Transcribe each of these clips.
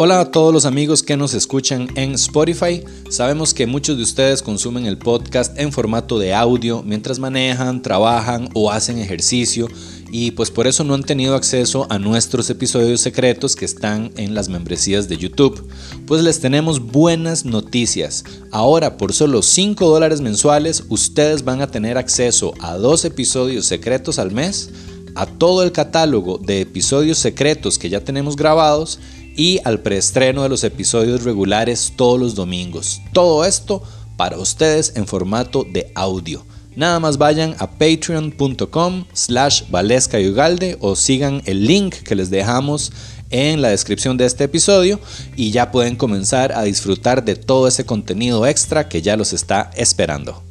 Hola a todos los amigos que nos escuchan en Spotify. Sabemos que muchos de ustedes consumen el podcast en formato de audio mientras manejan, trabajan o hacen ejercicio y pues por eso no han tenido acceso a nuestros episodios secretos que están en las membresías de YouTube. Pues les tenemos buenas noticias. Ahora por solo $5 mensuales ustedes van a tener acceso a 2 episodios secretos al mes, a todo el catálogo de episodios secretos que ya tenemos grabados y al preestreno de los episodios regulares todos los domingos. Todo esto para ustedes en formato de audio. Nada más vayan a patreon.com/valescayugalde o sigan el link que les dejamos en la descripción de este episodio y ya pueden comenzar a disfrutar de todo ese contenido extra que ya los está esperando.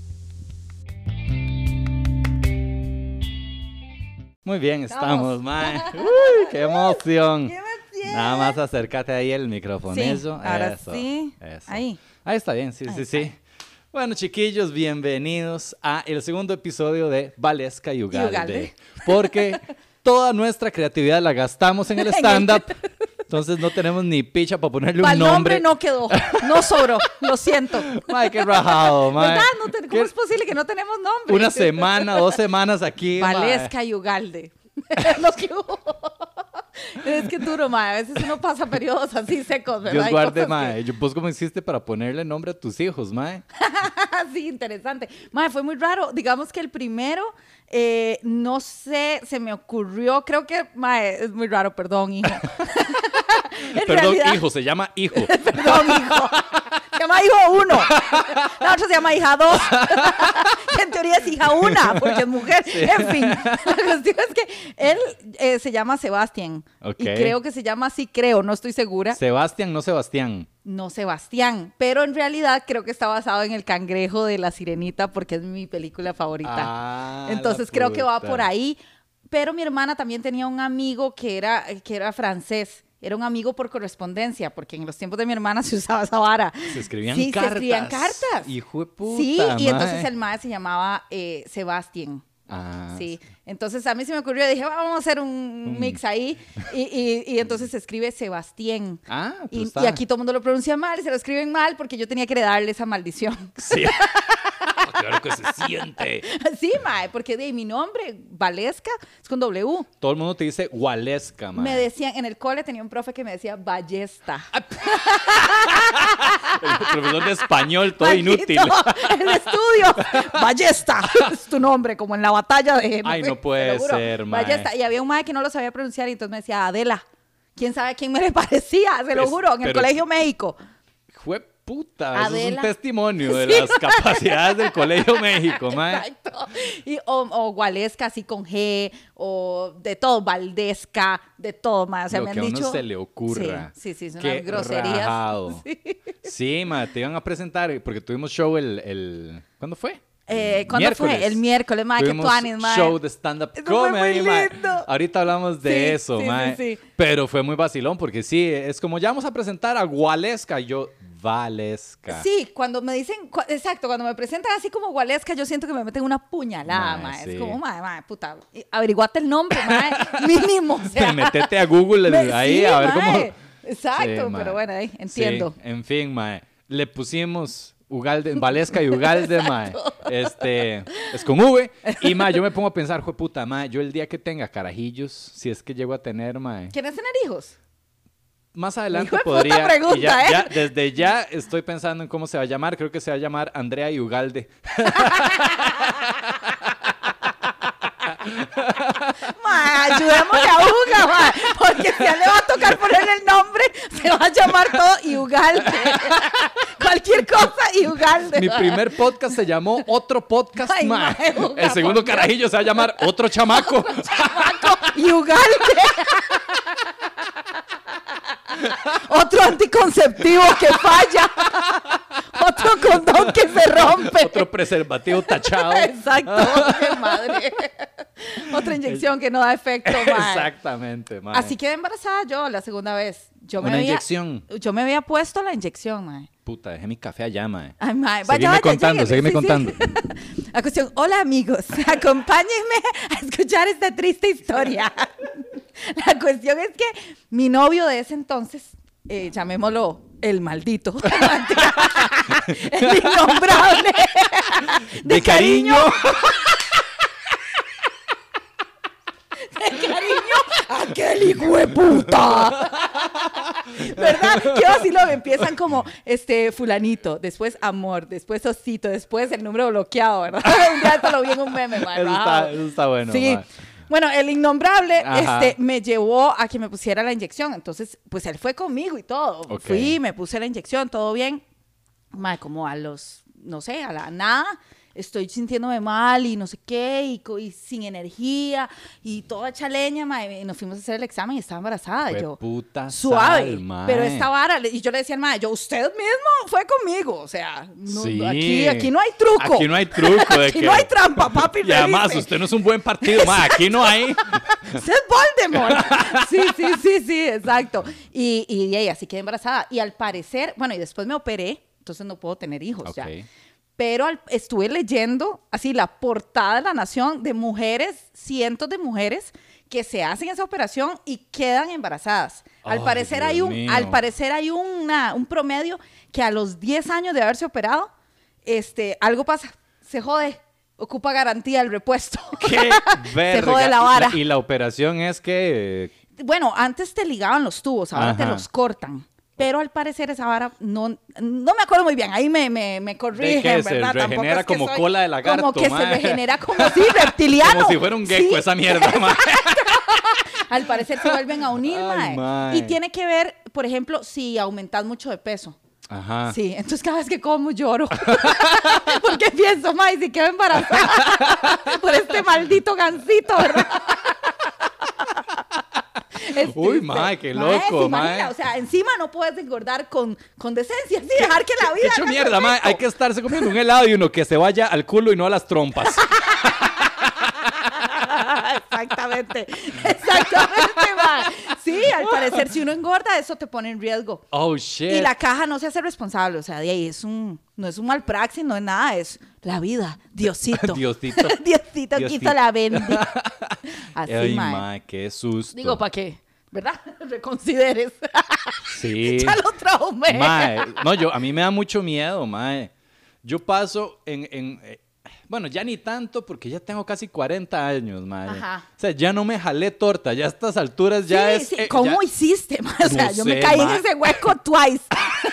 Muy bien, estamos, mae. ¡Uy, qué emoción! Nada más acércate ahí el micrófono. Sí, eso, ahora eso, sí. eso. Ahí está bien, sí. Bueno, chiquillos, bienvenidos a el segundo episodio de Valesca y Ugalde. Porque toda nuestra creatividad la gastamos en el stand-up. Entonces no tenemos ni picha para ponerle un nombre. El nombre no quedó, no sobró, lo siento. Mae, qué rajado, mae. ¿Verdad? ¿Cómo es posible que no tenemos nombre? Una semana, 2 semanas aquí, Valesca y Ugalde. Lo que hubo. Es que duro, mae. A veces uno pasa periodos así secos, ¿verdad? Dios guarde, mae. ¿Vos cómo hiciste para ponerle nombre a tus hijos, mae? Sí, interesante. Mae, fue muy raro. Digamos que el primero, no sé, se me ocurrió. Creo que, mae, es muy raro, perdón, hijo. Perdón, realidad, hijo, se llama hijo. Perdón, hijo. Se llama hijo 1. La otra se llama hija 2. Que en teoría es hija 1, porque es mujer. Sí. En fin, la cuestión es que él se llama Sebastián. Okay. Y creo que se llama así, no estoy segura. Sebastián, no Sebastián. No Sebastián, pero en realidad creo que está basado en El Cangrejo de La Sirenita porque es mi película favorita. Entonces creo que va por ahí. Pero mi hermana también tenía un amigo que era francés. Era un amigo por correspondencia, porque en los tiempos de mi hermana se usaba esa vara. Se escribían cartas. Sí, se escribían cartas. Hijo de puta, sí, mae. y entonces el mae se llamaba Sebastián. Sí, entonces a mí se me ocurrió, dije, vamos a hacer un mix ahí, y entonces se escribe Sebastián. Y aquí todo el mundo lo pronuncia mal, y se lo escriben mal, porque yo tenía que heredarle esa maldición. Sí. Claro que se siente. Sí, mae, porque de mi nombre, Valesca, es con W. Todo el mundo te dice Valesca, mae. Me decían, en el cole tenía un profe que me decía Ballesta. El profesor de español, todo Maldito, inútil. El estudio, Ballesta, es tu nombre, como en la batalla de... Ay, no puede ser, mae. Ballesta, y había un mae que no lo sabía pronunciar, y entonces me decía Adela. ¿Quién sabe a quién me le parecía? Se lo juro, en el Colegio México. Fue puta, Adela. Eso es un testimonio de las capacidades del Colegio México, mae. Exacto. O Gualesca, así con G, o de todo, Valdesca, de todo, mae. O sea, Lo me que han a dicho... uno se le ocurra. Sí, son Qué unas groserías. Rajado. Sí, mae, te iban a presentar, porque tuvimos show ¿cuándo fue? ¿Cuándo fue? El miércoles, mae, que tuanis, mae. Show de stand-up comedy, mae. Ahorita hablamos de eso, mae. Sí. Pero fue muy vacilón, porque sí, es como ya vamos a presentar a Gualesca, y yo, Valesca. Sí, cuando me dicen, exacto, cuando me presentan así como Gualesca, yo siento que me meten una puñalada, mae. Sí. Es como, mae, puta, averiguate el nombre, mae, mínimo, o sea. Métete a Google ahí, sí, a ver mae. cómo... Exacto, sí, pero bueno, ahí, entiendo. Sí, en fin, mae, le pusimos... Valesca y Ugalde, mae. Es con V. Y, mae, yo me pongo a pensar, puta, mae, yo el día que tenga carajillos, si es que llego a tener, mae. ¿Quieres tener hijos? Más adelante Hijo de podría. puta pregunta, ya, desde ya estoy pensando en cómo se va a llamar. Creo que se va a llamar Andrea y Ugalde. Mae, ayudémosle a Uga, mae, porque si ya le va a tocar ponerle el nombre, se va a llamar todo y Ugalde. Cualquier cosa y Ugalde. Mi primer podcast se llamó Otro Podcast, ay, mae. Uga, el segundo carajillo se va a llamar Otro Chamaco. Otro chamaco y Ugalde. Otro anticonceptivo que falla. Otro condón que se rompe. Otro preservativo tachado. Exacto, qué madre. Otra inyección que no da efecto, mae. Exactamente, mae. Así quedé embarazada yo la segunda vez. Inyección. Yo me había puesto la inyección, mae. Puta, dejé mi café allá, mae. Ay, mae. Seguime contando, seguime contando. La cuestión, hola amigos, acompáñenme a escuchar esta triste historia. La cuestión es que mi novio de ese entonces llamémoslo, el maldito. El innombrable. De cariño. De cariño, aquel hijo de puta. ¿Verdad? Qué vacilón. Empiezan como, fulanito, después amor, después osito, después el número bloqueado, ¿verdad? Un día te lo vi en un meme, man. Eso está bueno, sí. Man. Bueno, el innombrable me llevó a que me pusiera la inyección. Entonces, pues él fue conmigo y todo. Okay. Fui, me puse la inyección, todo bien. Madre, como a los, no sé, a la nada, estoy sintiéndome mal y no sé qué, y sin energía, y toda hecha leña, madre. Y nos fuimos a hacer el examen y estaba embarazada. Fue yo, puta suave, sal, pero esta vara, y yo le decía al madre, usted mismo fue conmigo, o sea, no, sí. aquí no hay truco. Aquí no hay truco. Aquí no hay trampa, papi. Y además, usted no es un buen partido, madre, aquí no hay. Usted es Voldemort. Sí, exacto. Y ella así quedé embarazada. Y al parecer, bueno, y después me operé, entonces no puedo tener hijos ya. Pero estuve leyendo así la portada de La Nación de mujeres, cientos de mujeres que se hacen esa operación y quedan embarazadas. Al parecer hay un promedio que a los 10 años de haberse operado, algo pasa, se jode. Ocupa garantía el repuesto. ¡Qué verga! Se jode la vara. Y la operación es que... Bueno, antes te ligaban los tubos, ahora te los cortan. Pero al parecer esa vara, no me acuerdo muy bien, ahí me corrigen, ¿verdad? Se regenera es como cola de lagarto, como que mae. se regenera como si reptiliano. Como si fuera un gecko, esa mierda, mae. Al parecer se vuelven a unir, mae. Y tiene que ver, por ejemplo, si aumentas mucho de peso. Ajá. Sí, entonces cada vez que como lloro. Porque pienso, mae, si quedo embarazada por este maldito gansito, ¿verdad? Uy, mae, qué loco, mae. O sea, encima no puedes engordar con decencia, sí, dejar que la vida... Qué hecho mierda, mae. Hay que estarse comiendo un helado y uno que se vaya al culo y no a las trompas. Exactamente, mae. Sí, al parecer, si uno engorda, eso te pone en riesgo. Oh, shit. Y la caja no se hace responsable, o sea, de ahí no es un mal praxis, no es nada, es la vida, Diosito. Diosito, quita la bendición. Así, ay, mae. mae, qué susto. Digo, ¿para qué? ¿Verdad? Reconsideres. Sí. Ya lo traumé. Mae, no, a mí me da mucho miedo, mae. Yo paso bueno, ya ni tanto porque ya tengo casi 40 años, mae. Ajá. O sea, ya no me jalé torta, ya a estas alturas ya es... Sí. ¿Cómo hiciste, mae? O sea, no yo sé, me caí mae. en ese hueco twice.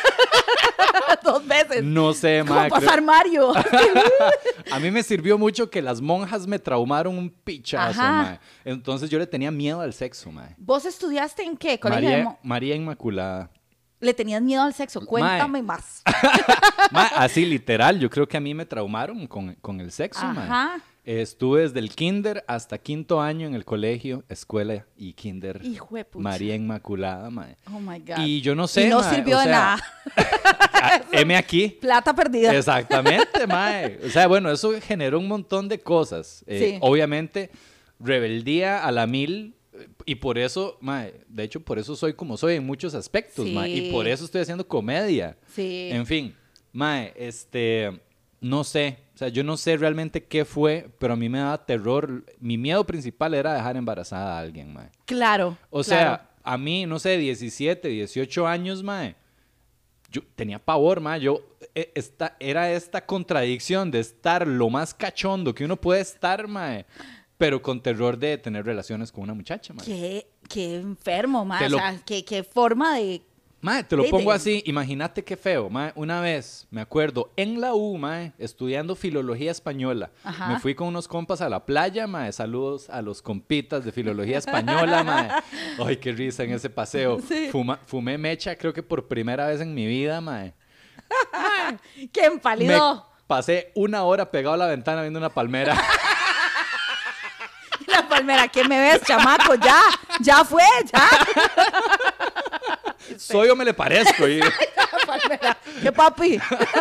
2 veces. No sé, mae. Como pasar Mario. A mí me sirvió mucho que las monjas me traumaron un pichazo, mae. Entonces yo le tenía miedo al sexo, mae. ¿Vos estudiaste en qué? ¿Colegio María Inmaculada. Le tenías miedo al sexo. Cuéntame más. Mae, así literal, yo creo que a mí me traumaron con el sexo, mae. Estuve desde el kinder hasta 5º año en el colegio, escuela y kinder. Hijo de pucha. María Inmaculada, mae. Oh my God. Y yo no sé, y no mae, sirvió de nada. M aquí. Plata perdida. Exactamente, mae. O sea, bueno, eso generó un montón de cosas. Sí. Obviamente, rebeldía a la 1000. Y por eso, mae, de hecho, por eso soy como soy en muchos aspectos, Sí. mae. Y por eso estoy haciendo comedia. Sí. En fin, mae, no sé. O sea, yo no sé realmente qué fue, pero a mí me daba terror. Mi miedo principal era dejar embarazada a alguien, mae. Claro. O sea, a mí, no sé, 17, 18 años, mae. Yo tenía pavor, mae. Era esta contradicción de estar lo más cachondo que uno puede estar, mae. Pero con terror de tener relaciones con una muchacha, mae. Qué enfermo, mae. O sea, qué forma de... Mae, te lo pongo así. Imagínate qué feo, mae. Una vez, me acuerdo, en la U, mae, estudiando filología española. Ajá. Me fui con unos compas a la playa, mae. Saludos a los compitas de filología española, mae. Ay, qué risa en ese paseo. Sí. Fumé mecha, creo que por primera vez en mi vida, mae. ¡Qué empalidó! Pasé 1 hora pegado a la ventana viendo una palmera. La palmera, ¿qué me ves, chamaco? Ya fue, ya. Soy o me le parezco. Palmera, ¿qué papi?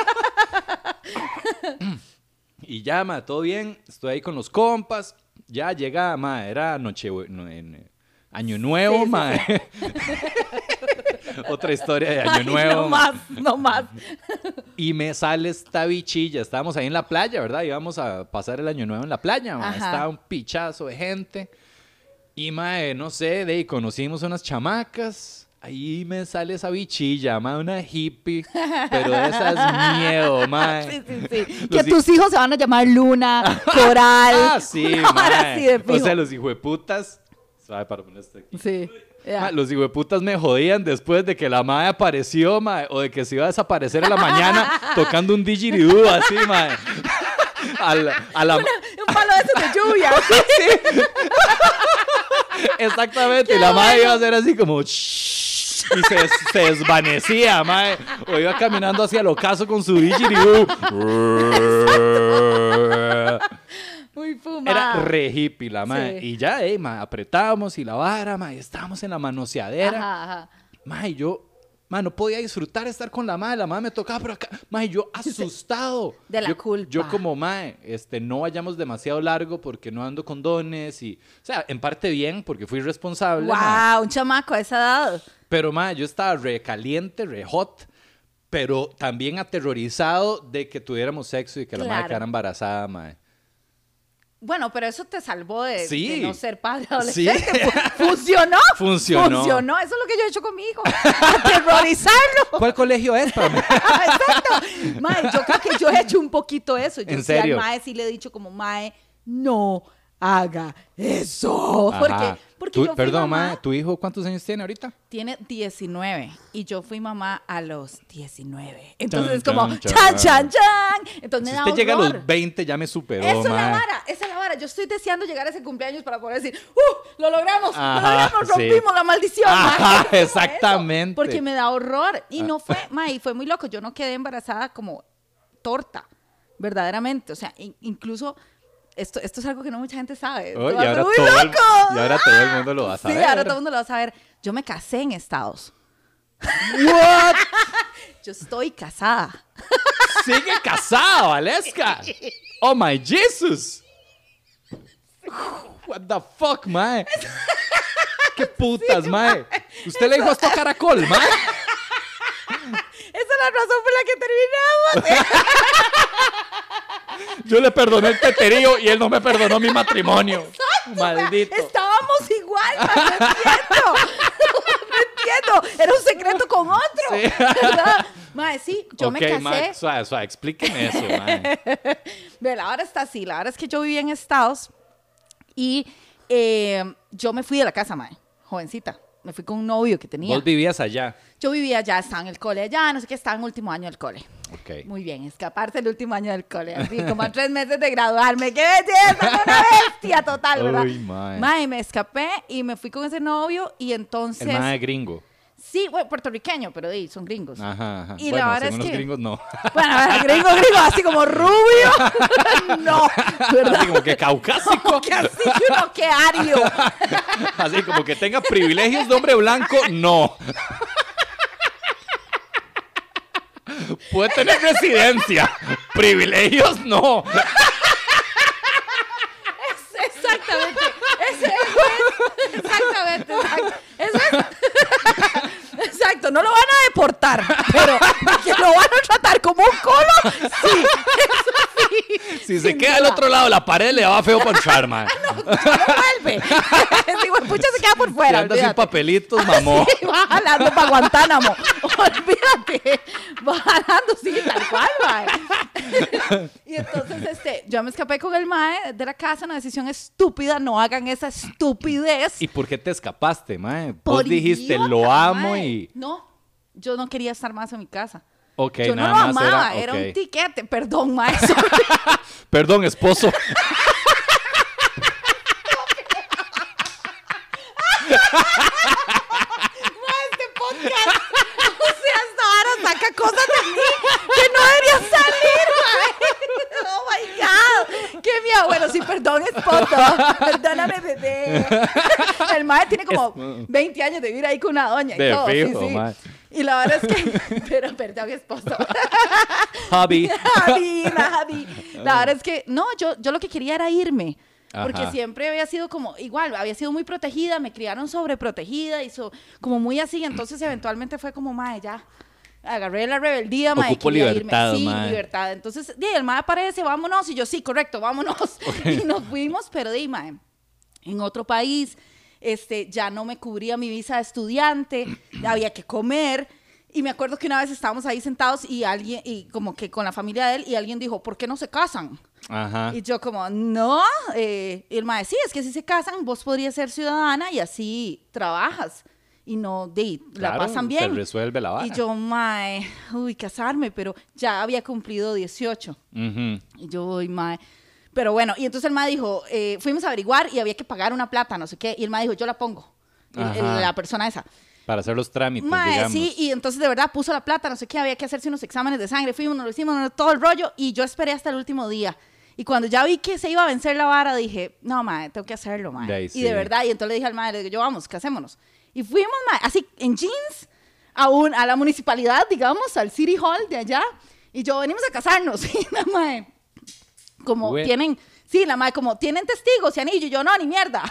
Y ya, ma, todo bien. Estoy ahí con los compas. Ya llega, ma, era Año Nuevo, sí, ma. Sí. Otra historia de Año Nuevo. No más. Y me sale esta bichilla. Estábamos ahí en la playa, ¿verdad? Íbamos a pasar el Año Nuevo en la playa, ma. Estaba un pichazo de gente. Y, ma, no sé, de ahí conocimos unas chamacas. ahí me sale esa bichilla, mae, una hippie, pero de esas miedo, mae. Sí. Que tus hijos se van a llamar Luna, Coral. Sí, mae. Sí, de fijo. O sea, los hijueputas, suave para poner esto aquí. Sí. Ma, los hijueputas me jodían después de que la mae apareció, mae, o de que se iba a desaparecer en la mañana tocando un didgeridoo así, mae. Un palo de esos de lluvia. Sí. Exactamente, y la mae iba a hacer así como... y se desvanecía, mae. O iba caminando hacia el ocaso con su didgeridoo. Muy fumada. Era re hippie la mae. Sí. Y ya, mae, apretábamos y la vara, mae, estábamos en la manoseadera. Ajá. Mae, yo, mae, no podía disfrutar estar con la mae me tocaba por acá. Mae, yo asustado. De la culpa. Yo como, mae, no vayamos demasiado largo porque no ando con dones y... O sea, en parte bien porque fui responsable. Wow, mae. un chamaco a esa edad. Pero, mae, yo estaba re caliente, re hot, pero también aterrorizado de que tuviéramos sexo y que la mae quedara embarazada, mae. Bueno, pero eso te salvó de no ser padre adolescente. Sí. ¿Funcionó? Funcionó. Eso es lo que yo he hecho con mi hijo. Aterrorizarlo. ¿Cuál colegio es para mí? Exacto. Mae, yo creo que yo he hecho un poquito eso. Yo ¿En sí serio? al mae sí le he dicho como, mae, no haga eso. Porque yo fui Perdón, mamá. mae, ¿tu hijo cuántos años tiene ahorita? Tiene 19 y yo fui mamá a los 19. Entonces es Chan, como, chan, chan. Entonces Si me da usted llega a horror. los 20 ya me superó, Esa mae. es la vara. Yo estoy deseando llegar a ese cumpleaños para poder decir, lo logramos, Ajá, rompimos sí. la maldición. Ajá, mae. exactamente. Porque me da horror. Y no fue, mae, fue muy loco. Yo no quedé embarazada como torta, verdaderamente. O sea, incluso... Esto es algo que no mucha gente sabe. Oh, y ¡Muy ahora loco! y ahora todo el mundo lo va a saber. Sí, ahora todo el mundo lo va a saber. Yo me casé en Estados. What? Yo estoy casada. Sigue casado, Valeska. Oh my Jesus. What the fuck, mae. Qué putas, mae. Usted le dijo esto a Caracol, mae. Esa es la razón por la que terminamos. Yo le perdoné el teterío y él no me perdonó mi matrimonio. Maldito. Estábamos igual, mae, no entiendo. No entiendo. Era un secreto con otro. Sí. ¿Verdad? Mae, sí, yo me casé. Mae, suave, explíqueme eso, mae. Ve, la hora está así. La verdad es que yo vivía en Estados y yo me fui de la casa, mae, jovencita. Me fui con un novio que tenía. ¿Vos vivías allá? Yo vivía allá, estaba en el cole allá, no sé qué, estaba en último año del cole. Ok. Muy bien, escaparse del último año del cole, así como a 3 meses de graduarme. ¡Qué belleza! ¡Una bestia total!, ¿verdad? Uy, mae. Mae, me escapé y me fui con ese novio y entonces... El mae gringo. Sí, bueno, puertorriqueño, pero son gringos. Ajá. Y bueno, la verdad según es los que... gringos no. Bueno, gringo, así como rubio. No, ¿verdad? Así como que caucásico. Como que así, uno que ario. Así como que tenga privilegios de hombre blanco, no. Puede tener residencia, privilegios no. Exactamente. Exactamente. Eso es. Exacto, no lo van a deportar, pero que lo van a tratar como un colo, sí, eso sí. Si se queda al otro lado de la pared, le va feo ponchar, man. No vuelve. Digo, pucha, se queda por fuera. Si anda sin Olvídate. papelitos, mamó. Sí, va jalando para Guantánamo. Olvídate. Va jalando, sí, tal cual, mae. Y entonces, yo me escapé con el mae de la casa, una decisión estúpida. No hagan esa estupidez. ¿Y por qué te escapaste, mae? Por Vos dijiste, idiota, lo amo mae. y... No, yo no quería estar más en mi casa. Ok, Yo no nada lo más amaba, era un ok. tiquete. Perdón, maestro. Perdón, esposo. Este podcast, o sea, hasta ahora saca cosas de mí que no deberían salir, mae. Oh my God. Qué miedo. Bueno, sí, perdón, esposo. Perdóname, bebé. El mae tiene como 20 años de vivir ahí con una doña y De todo. fijo, Sí, sí. mae. Y la verdad es que, pero perdón, esposo. Hobby. Javi. La verdad es que, no, yo lo que quería era irme. Porque Ajá. siempre había sido como, igual, había sido muy protegida, me criaron sobreprotegida, como muy así, entonces eventualmente fue como, mae, ya, agarré la rebeldía, mae, Ocupo quería libertad, irme. Sí, mae. libertad. Entonces, el mae aparece, vámonos, y yo, sí, correcto, vámonos. Y nos fuimos, pero mae, en otro país, ya no me cubría mi visa de estudiante, había que comer. Y me acuerdo que una vez estábamos ahí sentados y alguien, y como que con la familia de él, y alguien dijo, ¿por qué no se casan? Ajá. Y yo como, no. Y el mae, sí, es que si se casan, vos podrías ser ciudadana y así trabajas. Y no, la pasan bien. Se resuelve la vara. Y yo, mae, casarme, pero ya había cumplido 18. Y yo, mae. Pero bueno, y entonces el mae dijo, fuimos a averiguar y había que pagar una plata, no sé qué. Y el mae dijo, yo la pongo. La persona esa. Para hacer los trámites, mae, digamos. Sí, y entonces de verdad puso la plata, no sé qué, había que hacerse unos exámenes de sangre, fuimos, nos lo hicimos, todo el rollo, y yo esperé hasta el último día. Y cuando ya vi que se iba a vencer la vara, dije, no, mae, tengo que hacerlo, mae. Sí. Y de verdad, y entonces le dije al mae, le digo, yo, vamos, casémonos. Y fuimos, mae, así, en jeans, a la municipalidad, digamos, al City Hall de allá, y yo, venimos a casarnos. Y la mae, como tienen... Sí, la madre como, ¿tienen testigos y anillo? Y yo, no, ni mierda.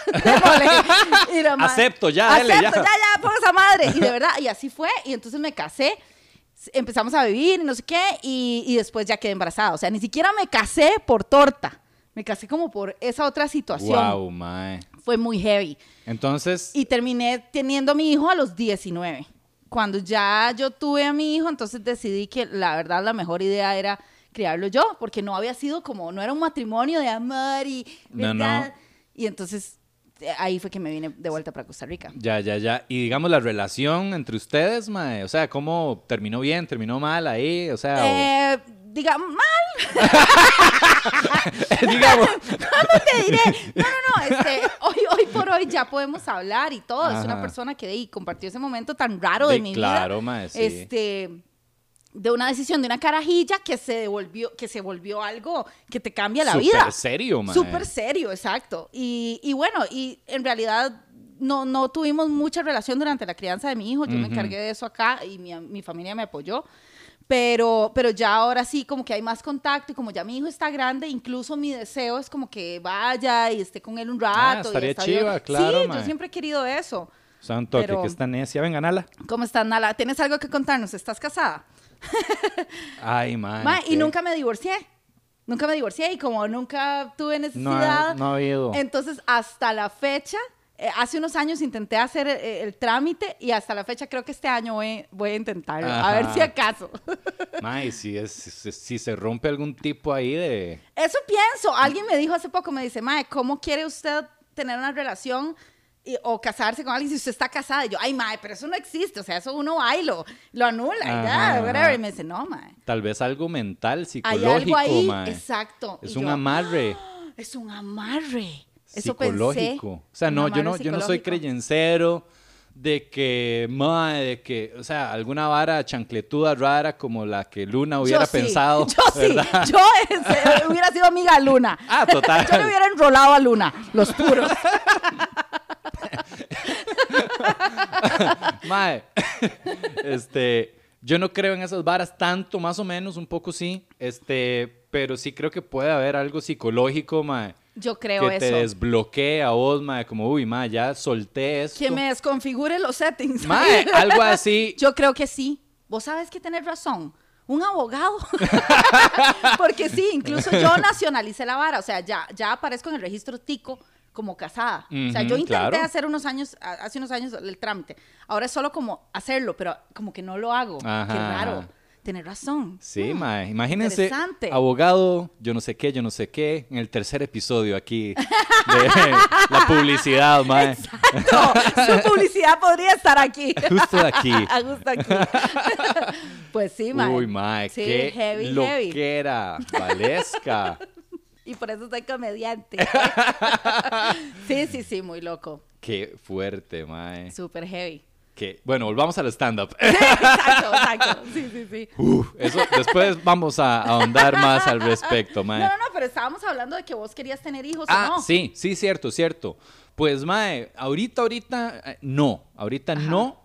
Y la madre, acepto, ya, ponga esa madre. Y de verdad, y así fue. Y entonces me casé, empezamos a vivir, no sé qué, y después ya quedé embarazada. O sea, ni siquiera me casé por torta. Me casé como por esa otra situación. Wow, mae. Fue muy heavy. Entonces... Y terminé teniendo a mi hijo a los 19. Cuando ya yo tuve a mi hijo, entonces decidí que la verdad la mejor idea era criarlo yo, porque no había sido como, no era un matrimonio de amor y ¿verdad? No. Y entonces ahí fue que me vine de vuelta para Costa Rica. Ya. Y digamos la relación entre ustedes, mae, o sea, ¿cómo terminó bien, terminó mal ahí? O sea, digamos, mal. digamos. ¿Cómo te diré? No, hoy por hoy ya podemos hablar y todo. Ajá. Es una persona que compartió ese momento tan raro de mi vida. Claro, mae, sí. De una decisión de una carajilla que se volvió algo que te cambia la vida. Súper serio, man. Súper serio, exacto. Y bueno, y en realidad no tuvimos mucha relación durante la crianza de mi hijo. Yo me encargué de eso acá y mi familia me apoyó. Pero ya ahora sí, como que hay más contacto y como ya mi hijo está grande, incluso mi deseo es como que vaya y esté con él un rato. Estaría chiva, claro, sí, man. Yo siempre he querido eso. O sea, un toque que está necia. Venga, Nala. ¿Cómo estás, Nala? ¿Tienes algo que contarnos? ¿Estás casada? Ay, man. Y nunca me divorcié. Nunca me divorcié y como nunca tuve necesidad. No ha habido. Entonces, hasta la fecha, hace unos años intenté hacer el trámite y hasta la fecha creo que este año voy a intentarlo. Ajá. A ver si acaso. May, si se rompe algún tipo ahí de... Eso pienso. Alguien me dijo hace poco, me dice, mae, ¿cómo quiere usted tener una relación o casarse con alguien si usted está casada? Y yo, ay, mae, pero eso no existe. O sea, eso uno va y lo anula y ya, whatever. Y me dice, no, mae. Tal vez algo mental, psicológico, hay algo ahí, mae. Exacto. Es un amarre. Es un amarre. Eso psicológico. Pensé. O sea, no, yo no soy creyencero de que, o sea, alguna vara chancletuda rara como la que Luna hubiera pensado. ¿verdad? Yo hubiera sido amiga de Luna. Ah, total. Yo le hubiera enrolado a Luna, los puros. Mae, yo no creo en esas varas tanto, más o menos, un poco sí, pero sí creo que puede haber algo psicológico, mae. Yo creo que te desbloquee a vos, mae, como, uy, mae, ya solté esto. Que me desconfigure los settings. Mae, algo así. Yo creo que sí. Vos sabes que tenés razón. Un abogado. Porque sí, incluso yo nacionalicé la vara. O sea, ya aparezco en el registro tico como casada. O sea, yo intenté hace unos años el trámite. Ahora es solo como hacerlo, pero como que no lo hago. Ajá. Qué raro. Tienes razón. Sí, mae. Imagínense, abogado, yo no sé qué, en el tercer episodio aquí de la publicidad, mae. Exacto. Su publicidad podría estar aquí. Justo aquí. Justo aquí. Pues sí, mae. Uy, mae, sí, qué heavy. loquera, valesca. Y por eso soy comediante. Sí, muy loco. Qué fuerte, mae. Súper heavy. Bueno, volvamos al stand-up. Exacto. Sí. Eso, después vamos a ahondar más al respecto, mae. No, pero estábamos hablando de que vos querías tener hijos o no. Sí, cierto. Pues, mae, ahorita, no. Ahorita Ajá. No.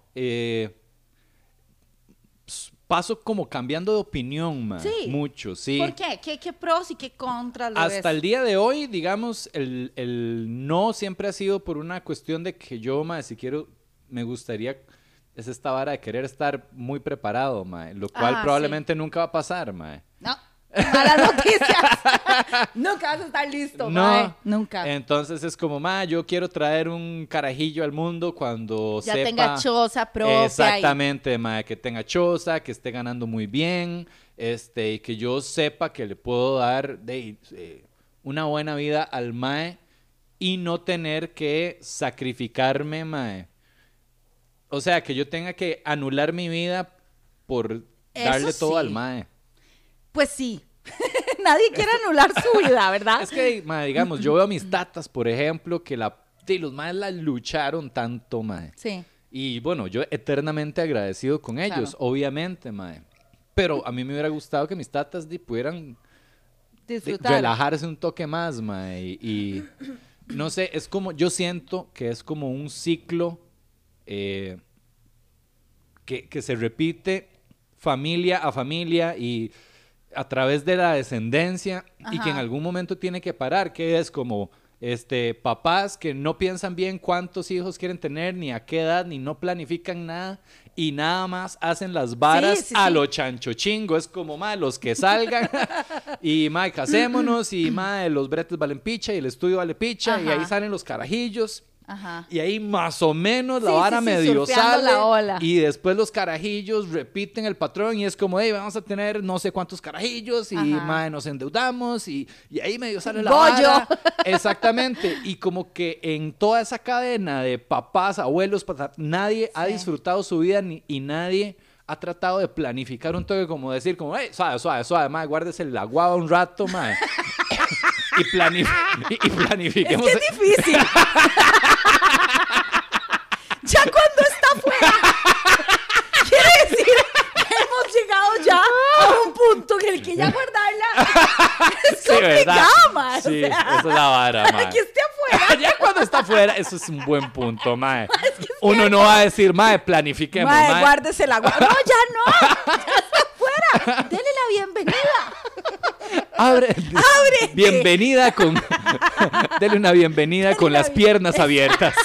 Paso como cambiando de opinión, mae. Sí. Mucho, sí. ¿Por qué? ¿Qué pros y qué contras le Hasta ves? el día de hoy, digamos, el no siempre ha sido por una cuestión de que yo, mae, si quiero... me gustaría, es esta vara de querer estar muy preparado, mae, lo cual probablemente nunca va a pasar, mae. No. Malas noticias. Nunca vas a estar listo, no, mae. Nunca. Entonces es como, mae, yo quiero traer un carajillo al mundo cuando ya sepa... tenga choza propia. Exactamente, mae, que tenga choza, que esté ganando muy bien, y que yo sepa que le puedo dar una buena vida al mae y no tener que sacrificarme, mae. O sea, que yo tenga que anular mi vida por darle todo al mae. Pues sí. Nadie quiere anular su vida, ¿verdad? Es que, mae, digamos, yo veo a mis tatas, por ejemplo, que los maes la lucharon tanto, mae. Sí. Y bueno, yo eternamente agradecido con ellos, claro. Obviamente, mae. Pero a mí me hubiera gustado que mis tatas pudieran disfrutar, relajarse un toque más, mae. Y no sé, es como, yo siento que es como un ciclo que se repite familia a familia y a través de la descendencia. Ajá. Y que en algún momento tiene que parar, que es como papás que no piensan bien cuántos hijos quieren tener, ni a qué edad, ni no planifican nada y nada más hacen las varas a lo chancho chingo. Es como, mae, los que salgan y mae, casémonos y mae, los bretes valen picha y el estudio vale picha. Ajá. Y ahí salen los carajillos. Ajá. Y ahí más o menos la vara medio sale la ola. Y después los carajillos repiten el patrón y es como, hey, vamos a tener no sé cuántos carajillos y mae, nos endeudamos y ahí medio sale la vara. Exactamente. Y como que en toda esa cadena de papás, abuelos, nadie ha disfrutado su vida y nadie ha tratado de planificar un toque, como decir, como, hey, suave, mae, guárdese la guava un rato, mae. y planifiquemos. Es que es difícil. Ya cuando está fuera, quiere decir que hemos llegado ya a un punto en el que ya guardarla es complicado, mae. Sí, o sea, esa es la vara, mae. Que esté afuera. Ya cuando está afuera, eso es un buen punto, mae. Es que uno no va a decir, mae, planifiquemos, mae. Guárdese la guarda. No, ya no. Ya está afuera. Dele la bienvenida. Ábrete. Bienvenida con... Dele una bienvenida con las piernas abiertas.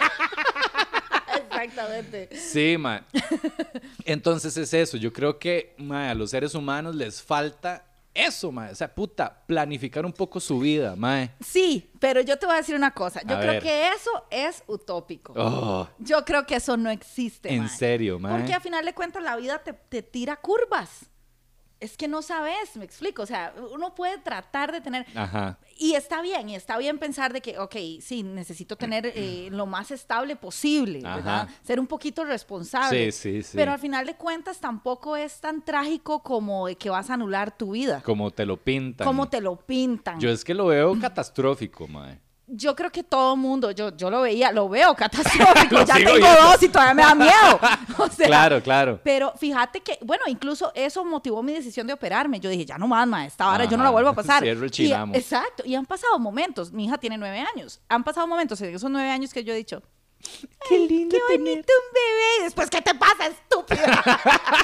Exactamente. Sí, mae. Entonces es eso. Yo creo que, mae, a los seres humanos les falta eso, mae. O sea, planificar un poco su vida, mae. Sí, pero yo te voy a decir una cosa. Yo creo que eso es utópico. Oh. Yo creo que eso no existe, ¿En serio, mae? Porque al final de cuentas la vida te tira curvas. Es que no sabes, me explico. O sea, uno puede tratar de tener... Ajá. Y está bien pensar de que, ok, sí, necesito tener lo más estable posible, ¿verdad? Ser un poquito responsable. Sí. Pero al final de cuentas tampoco es tan trágico como de que vas a anular tu vida. Como te lo pintan. Yo es que lo veo catastrófico, mae. Yo creo que todo mundo, yo lo veo catastrófico. Ya tengo dos y todavía me da miedo. O sea, claro. Pero fíjate que, bueno, incluso eso motivó mi decisión de operarme. Yo dije, ya no más, ma, esta vara yo no la vuelvo a pasar. Exacto. Y han pasado momentos. Mi hija tiene 9 años. Han pasado momentos en esos 9 años que yo he dicho, qué lindo, qué bonito un bebé. Y después, ¿qué te pasa, estúpida?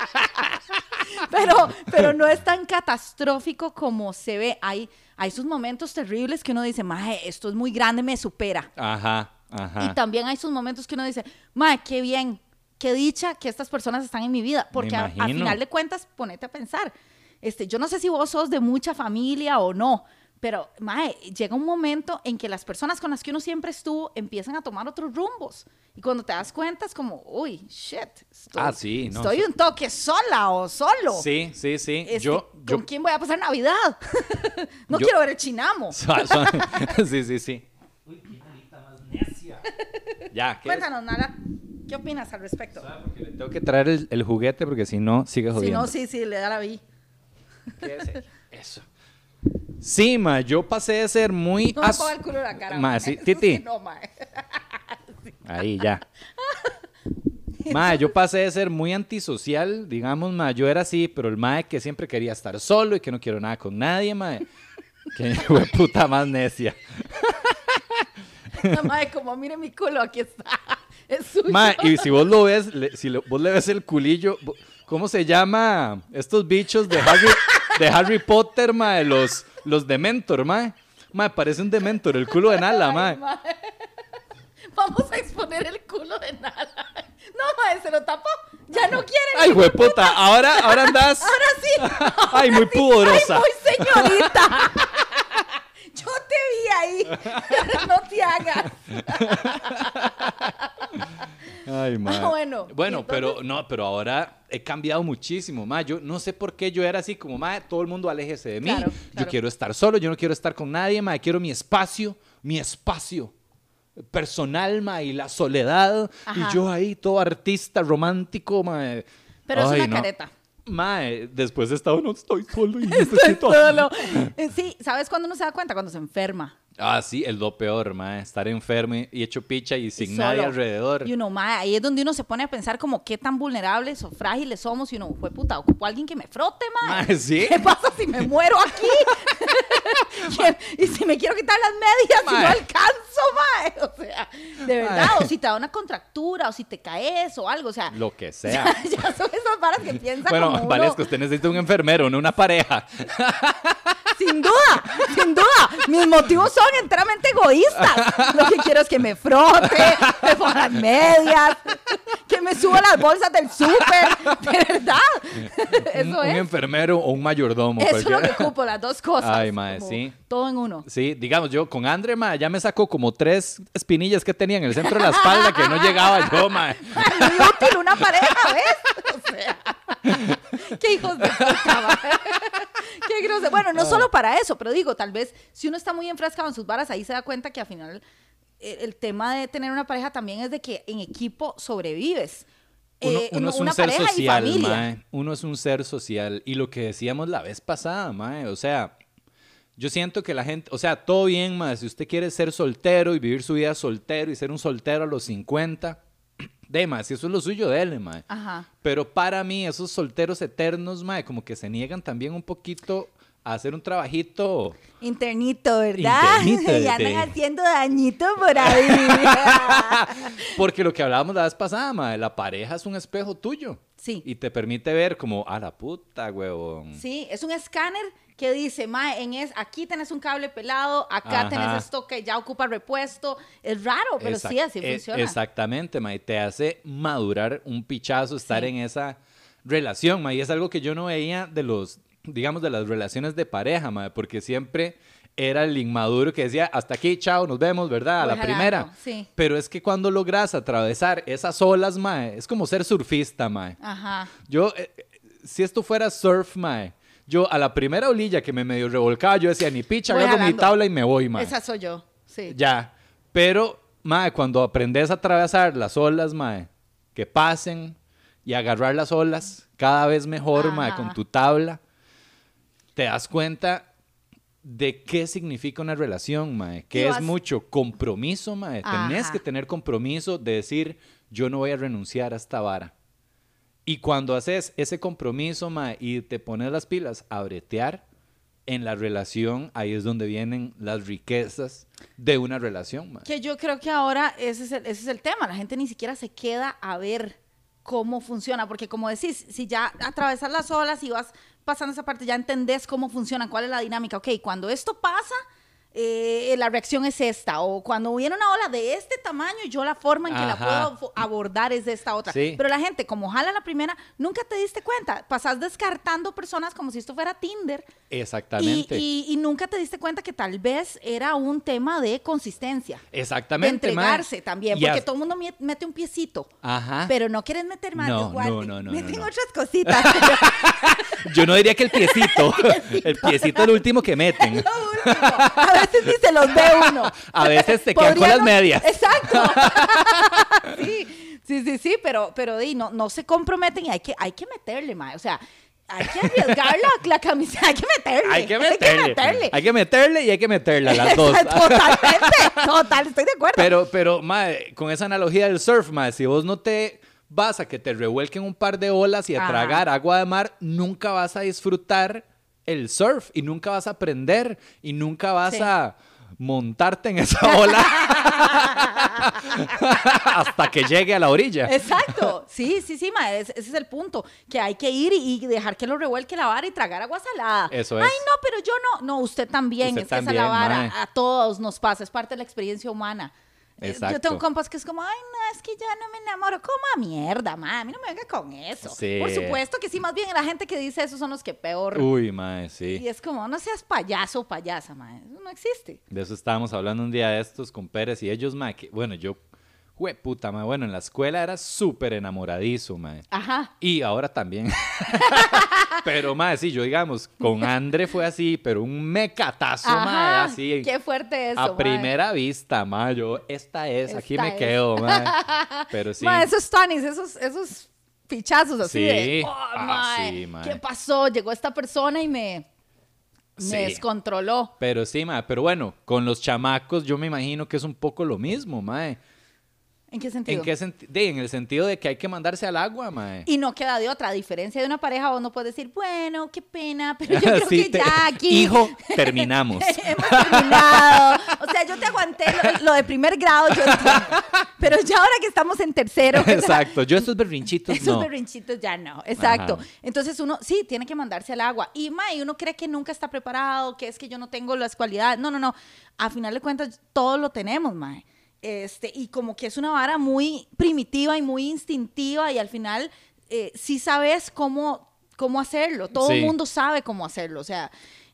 pero no es tan catastrófico como se ve. Hay esos momentos terribles que uno dice, maje, esto es muy grande, me supera. Ajá. Y también hay esos momentos que uno dice, maje, qué bien, qué dicha que estas personas están en mi vida. Porque a final de cuentas, ponete a pensar. Yo no sé si vos sos de mucha familia o no, pero, mae, llega un momento en que las personas con las que uno siempre estuvo empiezan a tomar otros rumbos. Y cuando te das cuenta es como, uy, shit, estoy un toque sola o solo. Sí. ¿Con quién voy a pasar Navidad? No quiero ver el Chinamo. Sí. Uy, qué manita más necia. Ya, Cuéntanos, Nala, ¿qué opinas al respecto? Porque le tengo que traer el juguete porque si no, sigue jodiendo. Si no, sí, le da la vi. ¿Qué es eso? Sí, ma, yo pasé de ser muy... No me ponga el culo en la cara. Ma, sí, Titi. No, ma. Sí. Ahí, ya. Ma, yo pasé de ser muy antisocial, digamos, ma, yo era así, pero el ma que siempre quería estar solo y que no quiero nada con nadie, ma. Que puta más necia. No, ma, como mire mi culo, aquí está. Es suyo. Ma, y si vos lo ves, vos le ves el culillo, ¿cómo se llama? Estos bichos de Harry Potter, ma, los Dementor, ma. Ma, parece un Dementor, el culo de Nala, ma. Vamos a exponer el culo de Nala. No, ma, se lo tapó. Ya no quiere. Ay, hueputa, ahora andás. Ahora sí. Ay, muy pudorosa. Ay, muy señorita. Yo te vi ahí. No te hagas. Ay, mae. Bueno, Bueno, entonces... pero ahora he cambiado muchísimo, mae. Yo no sé por qué yo era así como, mae, todo el mundo aléjese de mí. Claro. Yo quiero estar solo, yo no quiero estar con nadie, mae. Quiero mi espacio personal, mae, y la soledad. Ajá. Y yo ahí todo artista, romántico, mae. Pero Ay, es una no. careta. Mae, después de estado no estoy solo y Estoy necesito... solo. Sí, ¿sabes cuándo uno se da cuenta? Cuando se enferma. Ah, sí, es lo peor, mae. Estar enfermo y hecho picha y sin Y nadie solo. alrededor. Y uno, mae, ahí es donde uno se pone a pensar como qué tan vulnerables o frágiles somos. Y uno, fue puta, ocupo a alguien que me frote, mae. Mae, ¿sí? ¿Qué pasa si me muero aquí? Y si me quiero quitar las medias y Mae. no alcanzo, mae. O sea, de verdad. O si te da una contractura, o si te caes o algo. O sea, Lo que sea. ya son esas varas que piensan Bueno, como uno. Valesca, usted necesita un enfermero, no una pareja. Sin duda, sin duda. Mis motivos son enteramente egoístas. Lo que quiero es que me frote, me ponga las medias, que me suba las bolsas del súper. De verdad. Eso Un es. enfermero o un mayordomo. Eso es lo que cualquiera. ocupo, las dos cosas. Ay, mae, Como sí. Todo en uno. Sí, digamos, yo con Andre, mae, ya me sacó como 3 espinillas que tenía en el centro de la espalda que no llegaba yo, mae. Muy útil una pareja, ¿ves? O sea, qué hijos de puta, mae. Qué grosero. Bueno, no solo para eso, pero digo, tal vez si uno está muy enfrascado en sus varas, ahí se da cuenta que al final el tema de tener una pareja también es de que en equipo sobrevives. Uno es un una ser pareja y social, familia. mae. Uno es un ser social. Y lo que decíamos la vez pasada, mae, o sea, yo siento que la gente, o sea, todo bien, mae, si usted quiere ser soltero y vivir su vida soltero y ser un soltero a los 50, mae, si eso es lo suyo, dele, mae. Ajá. Pero para mí, esos solteros eternos, mae, como que se niegan también un poquito a hacer un trabajito. Internito, ¿verdad? Internito, Y andan haciendo dañito por ahí. Porque lo que hablábamos la vez pasada, mae, la pareja es un espejo tuyo. Sí. Y te permite ver como, a la puta, huevón. Sí, es un escáner que dice, mae, aquí tenés un cable pelado, acá Ajá. tenés esto que ya ocupa repuesto. Es raro, pero sí, así funciona. Exactamente, mae. Te hace madurar un pichazo estar Sí. en esa relación, mae. Y es algo que yo no veía de digamos, de las relaciones de pareja, mae. Porque siempre era el inmaduro que decía, hasta aquí, chao, nos vemos, ¿verdad? A Voy la jalando, primera. sí. Pero es que cuando logras atravesar esas olas, mae, es como ser surfista, mae. Ajá. Yo, si esto fuera surf, mae, yo a la primera olilla que me medio revolcaba, yo decía, ni picha, Voy agarro mi jalando. tabla y me voy, mae. Esa soy yo, sí. Ya, pero, mae, cuando aprendes a atravesar las olas, mae, que pasen y agarrar las olas cada vez mejor, mae, Ajá. con tu tabla, te das cuenta de qué significa una relación, mae, que Y es vas- mucho compromiso, mae. Tenés Ajá. que tener compromiso de decir, yo no voy a renunciar a esta vara. Y cuando haces ese compromiso, mae, y te pones las pilas a bretear en la relación, ahí es donde vienen las riquezas de una relación, mae. Que yo creo que ahora ese es el tema. La gente ni siquiera se queda a ver cómo funciona. Porque como decís, si ya atravesas las olas y vas pasando esa parte, ya entendés cómo funciona, cuál es la dinámica. Ok, cuando esto pasa, la reacción es esta. O cuando viene una ola de este tamaño, yo la forma en que la Ajá. puedo abordar es de esta otra. Sí. Pero la gente, como jala la primera, nunca te diste cuenta. Pasás descartando personas como si esto fuera Tinder. Exactamente. Y nunca te diste cuenta que tal vez era un tema de consistencia. De Exactamente, mae. entregarse también, Y porque as- todo el mundo mete un piecito, Ajá. pero no quieres meter más. No, guarde. no, Meten no. otras cositas. Yo no diría que el piecito. El piecito es lo último que meten. Lo último. A veces ni se los ve uno. A veces te quedan con Podría las medias. Exacto. Sí, pero no se comprometen y hay que meterle, mae. O sea, hay que arriesgar la camiseta, hay que meterle. Hay que meterle. Hay que meterle y hay que meterla, las dos. Total, estoy de acuerdo. Pero, mae, con esa analogía del surf, mae, si vos no te vas a que te revuelquen un par de olas y a Ajá. tragar agua de mar, nunca vas a disfrutar el surf y nunca vas a aprender y nunca vas Sí. a montarte en esa ola hasta que llegue a la orilla. Exacto, sí, mae, ese es el punto, que hay que ir y dejar que lo revuelque la vara y tragar agua salada. Eso es. Ay, no, pero yo no, usted también, Usted es que esa también, la vara, mae. a todos nos pasa, es parte de la experiencia humana. exacto. Yo tengo compas que es como, ay, no, es que ya no me enamoro. Coma mierda, ma, a mí no me venga con eso. Sí. Por supuesto que sí, más bien la gente que dice eso son los que peor. Uy, mae, sí. Y es como, no seas payaso o payasa, ma, eso no existe. De eso estábamos hablando un día de estos con Pérez y ellos, mae, que, bueno, yo, puta, mae, bueno, en la escuela era súper enamoradizo, mae. Ajá. Y ahora también. Pero, mae, sí, yo digamos, con Andre fue así, pero un mecatazo, mae, así. Qué fuerte eso, a primera vista, mae, yo, aquí me quedo, mae. Pero sí. Mae, esos Tonis, esos fichazos así Sí. de, oh, mae, Sí, mae. ¿qué pasó? Llegó esta persona y me descontroló. Pero sí, mae, pero bueno, con los chamacos yo me imagino que es un poco lo mismo, mae. ¿En qué sentido? En el sentido de que hay que mandarse al agua, mae. Y no queda de otra. A diferencia de una pareja, vos no puedes decir, bueno, qué pena, pero yo creo Sí, que ya aquí... Hijo, terminamos. Hemos terminado. O sea, yo te aguanté lo de primer grado, yo entiendo. Pero ya ahora que estamos en tercero... Exacto. Yo estos berrinchitos Esos no. berrinchitos ya no. Exacto. Ajá. Entonces uno, sí, tiene que mandarse al agua. Y, mae, uno cree que nunca está preparado, que es que yo no tengo las cualidades. No. A final de cuentas, todos lo tenemos, mae. Y como que es una vara muy primitiva y muy instintiva y al final sí sabes cómo hacerlo. Todo el mundo sabe cómo hacerlo. O sea,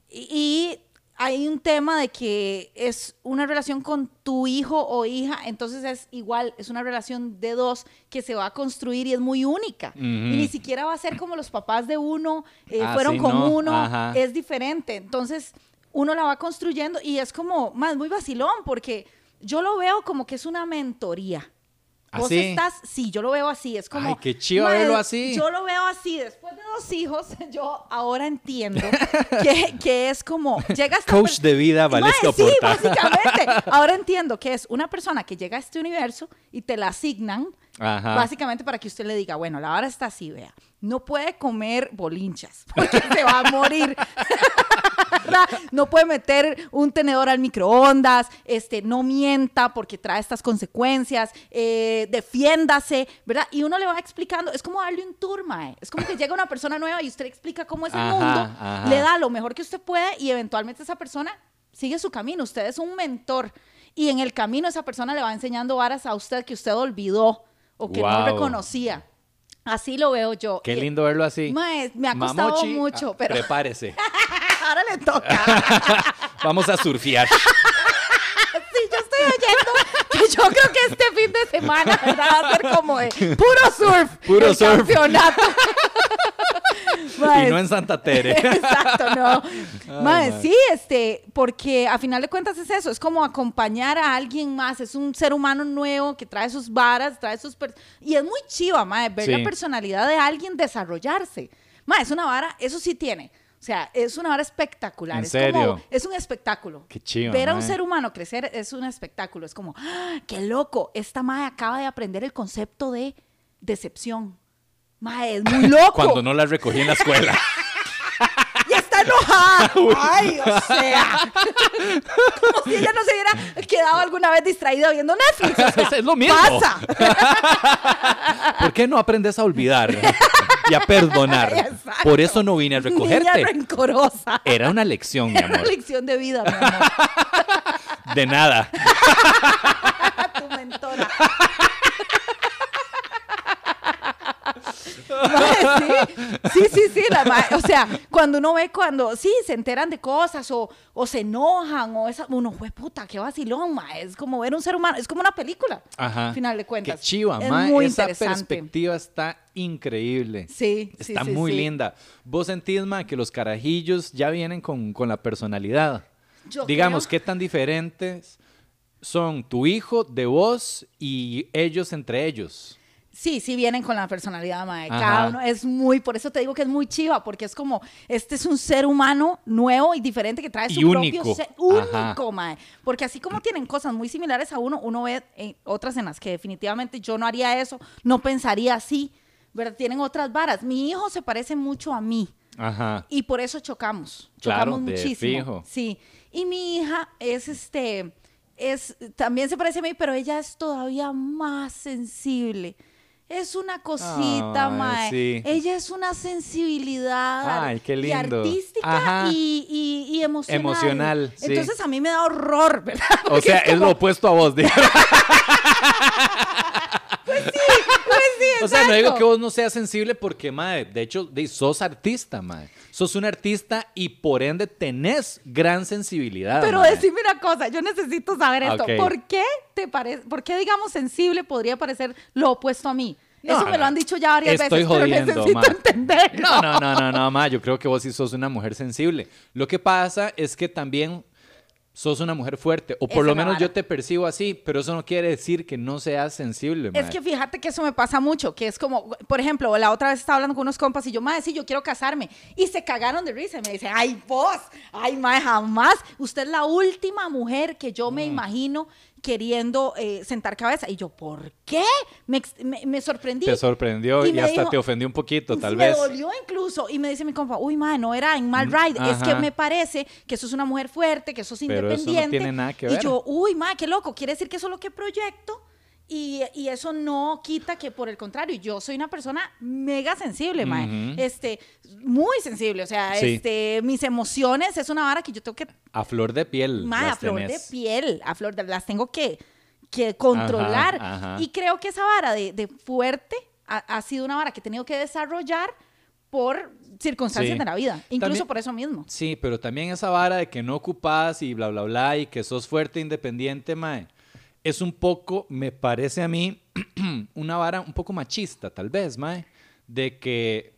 y hay un tema de que es una relación con tu hijo o hija, entonces es igual, es una relación de dos que se va a construir y es muy única. Uh-huh. Y ni siquiera va a ser como los papás de uno sí, fueron con no. uno, Ajá. es diferente. Entonces uno la va construyendo y es como, más muy vacilón porque... Yo lo veo como que es una mentoría. Vos ¿Así? estás, sí, yo lo veo así, es como... Ay, qué chido verlo así. Yo lo veo así, después de 2 hijos, yo ahora entiendo que es como... Llega esta Coach de vida, Valesca sí, Porta. básicamente. Ahora entiendo que es una persona que llega a este universo y te la asignan, Ajá. básicamente para que usted le diga, bueno, la hora está así, vea. No puede comer bolinchas porque se va a morir. No puede meter un tenedor al microondas, no mienta porque trae estas consecuencias, defiéndase, ¿verdad? Y uno le va explicando, es como darle un tour, mae. Es como que llega una persona nueva y usted le explica cómo es el mundo, le da lo mejor que usted puede y eventualmente esa persona sigue su camino. Usted es un mentor y en el camino esa persona le va enseñando varas a usted que usted olvidó o que no reconocía. Así lo veo yo. Qué lindo verlo así. Mae, me ha costado Mamochi, mucho, pero... Prepárese. Ahora le toca. Vamos a surfear. Sí, yo estoy oyendo que yo creo que este fin de semana, ¿verdad? Va a ser como de puro surf. Puro el surf. Campeonato. Y no en Santa Tere. Exacto, no. Mae, mae. sí, porque a final de cuentas es eso, es como acompañar a alguien más, es un ser humano nuevo que trae sus varas, y es muy chiva, mae, ver Sí. la personalidad de alguien desarrollarse. Mae, es una vara, eso sí tiene. O sea, es una vara espectacular. ¿En es serio? como, es un espectáculo. Qué chiva, Ver a un mae. ser humano crecer es un espectáculo. Es como, ¡ah, qué loco! Esta mae acaba de aprender el concepto de decepción. Mae, es muy loco. Cuando no la recogí en la escuela. Y está enojada. Ay, o sea. Como si ella no se hubiera quedado alguna vez distraída viendo Netflix. O sea, Es lo mismo. Pasa. ¿Por qué no aprendes a olvidar y a perdonar? Exacto. Por eso no vine a Niña recogerte. rencorosa. Era una lección, mi Era una amor. lección de vida, mi amor. De nada. Tu mentora. Sí, o sea, cuando uno ve se enteran de cosas o se enojan uno, fue puta, qué vacilón, ma, es como ver un ser humano, es como una película, Ajá. al final de cuentas. Qué chiva, es ma. muy Esa interesante. perspectiva está increíble. Sí, Está muy linda. ¿Vos sentís, ma, que los carajillos ya vienen con la personalidad? Yo Digamos, creo. ¿qué tan diferentes son tu hijo de vos y ellos entre ellos? Sí, vienen con la personalidad, mae. Ajá. Cada uno es por eso te digo que es muy chiva, porque es como, este es un ser humano nuevo y diferente que trae su Y único. propio ser, Ajá. único, mae. Porque así como tienen cosas muy similares a uno ve otras en las que definitivamente yo no haría eso, no pensaría así, ¿verdad? Tienen otras varas. Mi hijo se parece mucho a mí. Ajá. Y por eso chocamos Claro, de muchísimo. fijo. Sí. Y mi hija también se parece a mí, pero ella es todavía más sensible. es una cosita, mae. Sí. Ella es una sensibilidad. Ay, qué lindo. Y artística y emocional. Emocional, sí. Entonces a mí me da horror, ¿verdad? O sea, es lo opuesto a vos, digamos. Pues sí, o sea, no digo que vos no seas sensible porque, mae, de hecho, sos artista, mae. Sos un artista y por ende tenés gran sensibilidad. Pero mae. decime una cosa, yo necesito saber esto. Okay. ¿Por qué te parece, por qué, digamos, sensible podría parecer lo opuesto a mí? No, Eso me lo han dicho ya varias veces, jodiendo, pero necesito entenderlo. No, ma, yo creo que vos sí sos una mujer sensible. Lo que pasa es que también sos una mujer fuerte, o por lo menos yo te percibo así, pero eso no quiere decir que no seas sensible, Es que fíjate que eso me pasa mucho, que es como, por ejemplo, la otra vez estaba hablando con unos compas y yo, madre, sí, yo quiero casarme, y se cagaron de risa y me dicen, ay, vos, ay, madre, jamás, usted es la última mujer que yo me imagino queriendo sentar cabeza. Y yo, ¿por qué? Me sorprendí. Te sorprendió y hasta dijo, te ofendió un poquito, tal vez. Me dolió incluso. Y me dice mi compa, uy, madre, no era en mal ride. Es que me parece que sos una mujer fuerte, que sos independiente. Pero eso no tiene nada que ver. Y yo, uy, madre, qué loco. Quiere decir que eso es lo que proyecto. Y eso no quita que, por el contrario, yo soy una persona mega sensible, mae. Muy sensible. O sea, sí. Mis emociones es una vara que yo tengo que... A flor de piel. Mae, a flor de piel. Las tengo que controlar. Ajá. Y creo que esa vara de fuerte ha sido una vara que he tenido que desarrollar por circunstancias de la vida. Incluso también, por eso mismo. Sí, pero también esa vara de que no ocupás y bla, bla, bla, y que sos fuerte e independiente, mae. Es un poco, me parece a mí, una vara un poco machista, tal vez, mae. De que,